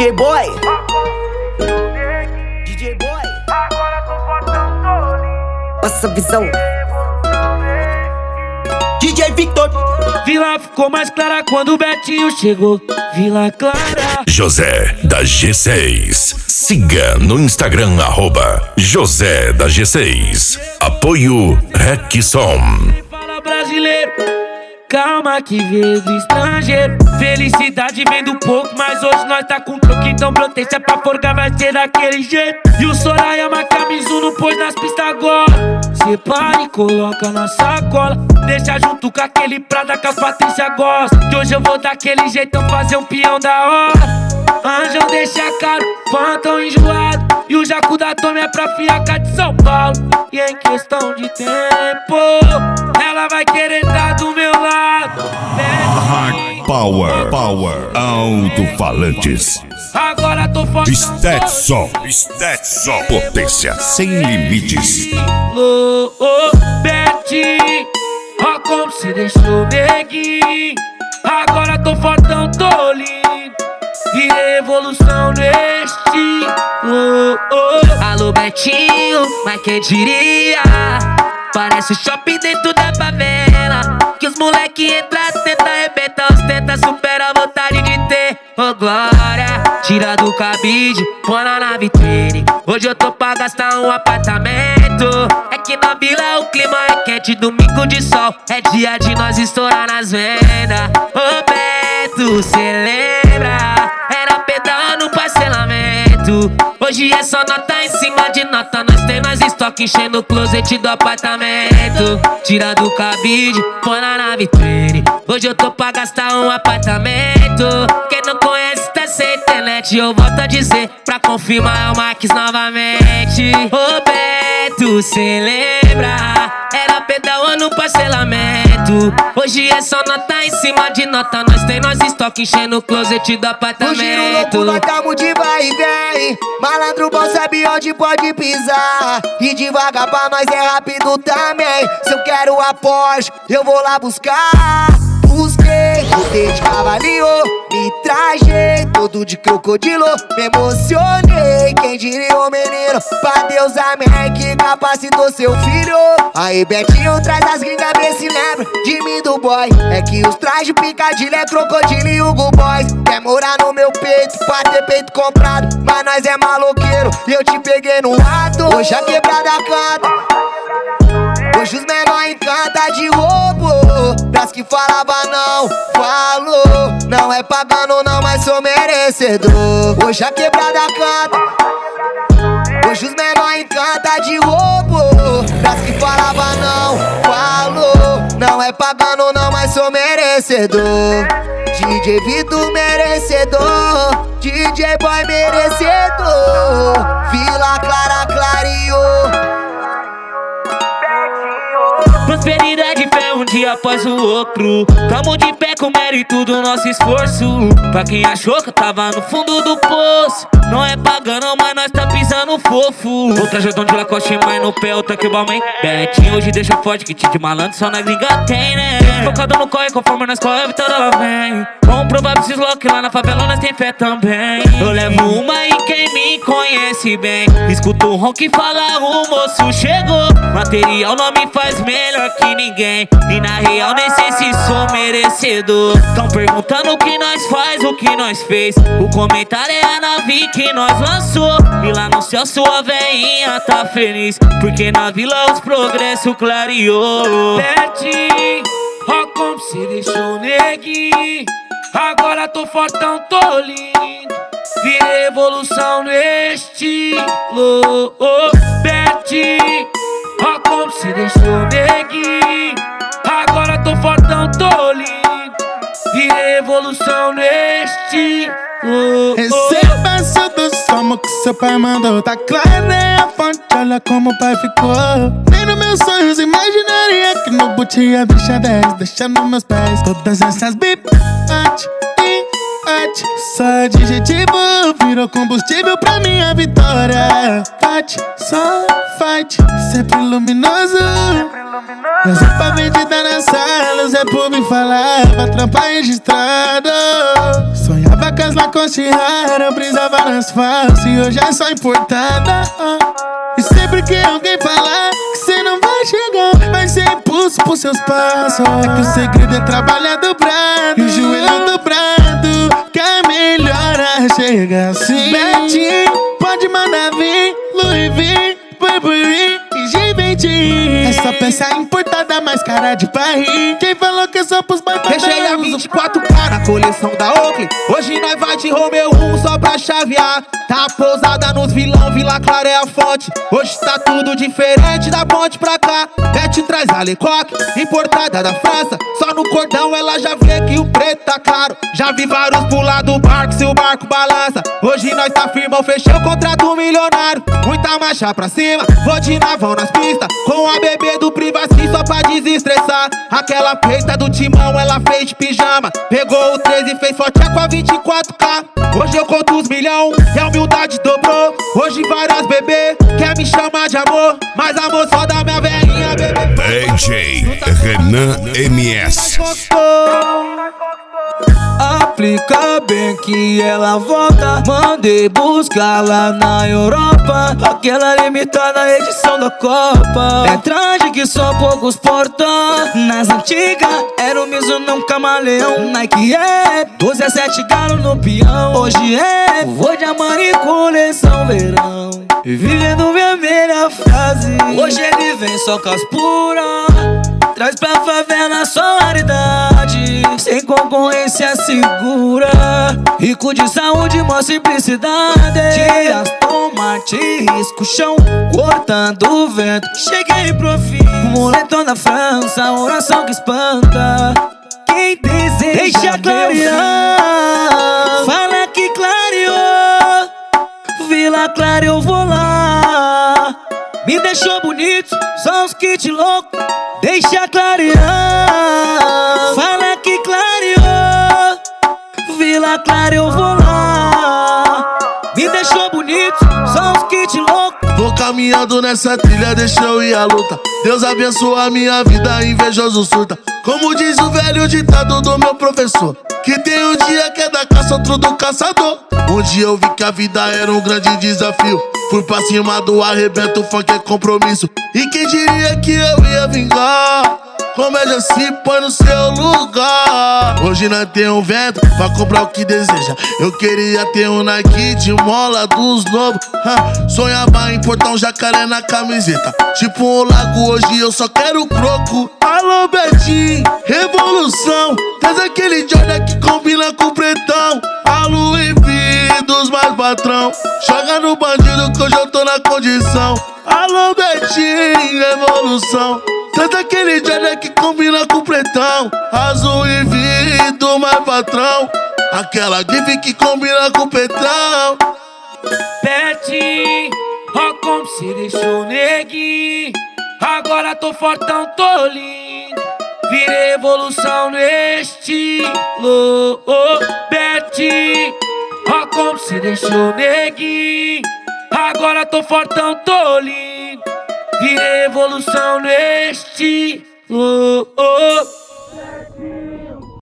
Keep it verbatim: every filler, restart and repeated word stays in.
J Boy, D J Boy, passa a visão. D J Victor. Vila ficou mais clara quando o Betinho chegou. Vila Clara. José da G seis. Siga no Instagram, arroba José da G seis. Apoio Rexson. Fala brasileiro, calma que veio do estrangeiro. Felicidade vem do pouco, mas hoje nós tá com troco. Então protesta pra forgar, vai ser daquele jeito. E o Sorayama Camisu não pôs nas pistas agora. Separa e coloca na sacola. Deixa junto com aquele Prada que a Patrícia gosta. Que hoje eu vou daquele jeitão fazer um peão da hora. Anjão deixa caro, pantão enjoado. E o Jacu da Tome é pra fiaca de São Paulo. E em questão de tempo, ela vai querer estar do meu lado. Hard Power, Power, Alto-falantes. Agora tô forte. Stetson, Stetson, potência sem limites. Oh, oh, Betty, ó como se deixou neguinho. Agora tô fortão, tô lindo. E revolução neste. Oh, oh. Alô Betinho, mas quem diria? Parece o shopping dentro da favela. Que os moleque entra, tenta arrebentar, ostenta, supera a vontade de ter. Ô oh, glória, tira do cabide, põe lá na vitrine. Hoje eu tô pra gastar um apartamento. É que na vila o clima é quente, domingo de sol. É dia de nós estourar nas vendas. Ô oh, Beto, cê lembra? Era pedal no parcelamento. Hoje é só nota em cima de nota. Nós tem nós estoque enchendo o closet do apartamento. Tira do cabide, põe lá na vitrine. Hoje eu tô pra gastar um apartamento. Quem não conhece tá sem internet. Eu volto a dizer pra confirmar é o Max novamente. Ô Beto, cê lembra? Era pedal no parcelamento. Hoje é só nota em cima de nota. Nós tem nós estoque enchendo o closet do apartamento. No giro louco nós tamo de vai e vem. Malandro bom sabe onde pode pisar. E devagar pra nós é rápido também. Se eu quero a Porsche, eu vou lá buscar. Busquei, botei de cavalinho, me trajei todo de crocodilo. Me emocionei, quem diria o menino? Pra Deus amém, que capacitou seu filho. Aí Betinho traz as gringas, vê se lembra de mim do boy. É que os trajes picadilho é crocodilo e Hugo Boys. Quer morar no meu peito, pra ter peito comprado. Mas nós é maloqueiro e eu te peguei no ato. Hoje a quebrada canta, hoje os menor encanta de roubo. Pras que falava não, falou. Não é pagando não, mas sou merecedor. Hoje a quebrada canta, hoje os menor encanta de roubo. Pras que falava não, falou. Não é pagando não, mas sou merecedor. D J Vitor merecedor, D J Boy merecedor. Vila Clara clareou. Prosperidade fé um dia após o outro. Tamo de pé com mérito do nosso esforço. Pra quem achou que eu tava no fundo do poço, não é pagando, mas nós tá pisando fofo. Outra jordão de Lacoste, mas no pé outra que o Balmain. Betinho hoje deixa forte, que te de malandro só na gringa tem, né? Focado no corre, conforme nós corre, a vitória ela vem. Vamos provar pra esses loucos que lá na favela nós tem fé também. Eu levo uma e quem me conhece bem escuta o ronco e fala o moço chegou. Material não me faz melhor que ninguém. E na real nem sei se sou merecedor. Tão perguntando o que nós faz, o que nós fez. O comentário é a nave que nós lançou. E lá no céu sua veinha tá feliz, porque na vila os progressos clareou. Betinho, ó como cê deixou neguinho. Agora tô fortão, tô lindo. Virei evolução no estilo. Oh, Betinho, ó como cê deixou neguinho. Agora tô fortão, tô lindo. Virei evolução no estilo. Receba seu do som que seu pai mandou. Tá claro, é a fonte, olha como o pai ficou. Nem nos meus sonhos imaginaria que no boot ia deixar dez, deixando meus pés. Todas essas bip, ate, e ate. Só adjetivo virou combustível pra minha vitória. Fate, só fight, sempre luminoso. Mas é pra vendida na sala, Zé Pub falava, trampa registrado. Sonhava com as Lacoste rara, brisava nas falsas e hoje é só importada. E sempre que alguém falar que cê não vai chegar, vai ser impulso pros seus passos. É que o segredo é trabalhar dobrado, e o joelho dobrado, que a melhora chega assim. Betinho, pode mandar vir, Louis V, Burberry e Givenchy. Essa peça é importada, mais cara de Paris. Quem falou que é só pros boy padrão? Deixei a vinte e quatro K na coleção da Oakley. Hoje nós vai de Romeo um só pra chavear. Tá pousada nos vilão, Vila Clara é a fonte. Hoje tá tudo diferente da ponte pra cá. Bete traz a Lecoque, importada da França. Só no cordão ela já vê que o preto tá caro. Já vi vários pular do barco, se o barco balança. Hoje nós tá firmão, fechou o contrato milionário. Muita marcha pra cima, vou de navão nas pistas. Com a bebê do Privacy só pra desestressar. Aquela peita do Timão ela fez de pijama. Pegou o treze e fez forte com a vinte e quatro K. Hoje eu conto os milhão e a humildade dobrou. Hoje várias bebê quer me chamar de amor, mas amor só da minha velhinha bebê. D J Renan M S. Aplica bem que ela volta. Mandei buscar lá na Europa aquela limitada edição da Copa. É traje que só poucos portam. Nas antigas era o Mizuno, um camaleão. Nike é doze a sete galo no peão. Hoje é vou de Armani coleção verão. Vivendo minha melhor frase. Hoje ele vem só com as puras. Traz pra favela só raridade. Sem concorrência segura. Rico de saúde, mó simplicidade. De Aston Martin, risco o chão, cortando o vento. Cheguei pro fim, moletom da França, oração que espanta. Quem deseja deixa clarear. Fala que clareou. Vila Clara eu vou lá. Me deixou bonito, só uns kits loucos. Deixa clarear. Fala que clareou. Vila Clara eu vou lá. Me deixou bonito, só uns kits loucos. Vou caminhando nessa trilha, deixa eu ir à luta. Deus abençoa a minha vida, invejoso surta. Como diz o velho ditado do meu professor, que tem um dia que é da caça, outro do caçador. Um dia eu vi que a vida era um grande desafio. Fui pra cima do arrebento, funk é compromisso. E quem diria que eu ia vingar? Comédia se põe no seu lugar. Hoje nós tem um vento pra comprar o que deseja. Eu queria ter um Nike de mola dos novos. Ha, sonhava em portar um jacaré na camiseta. Tipo um lago, hoje eu só quero croco. Alô Betinho, revolução. Traz aquele Jordan que combina com o pretão. A Louis V dos mais patrão. Joga no bandido que hoje eu tô na condição. Alô Betinho, revolução. Traz aquele Jordan que combina com o pretão. Azul e V do mais patrão. Aquela gif que combina com o pretão. Betinho, ó como cê deixou neguinho. Agora tô fortão, tô lindo. Virei evolução no estilo. Oh, Betinho, ó como cê deixou neguinho. Agora tô fortão, tô lindo. Virei evolução no estilo. Oh.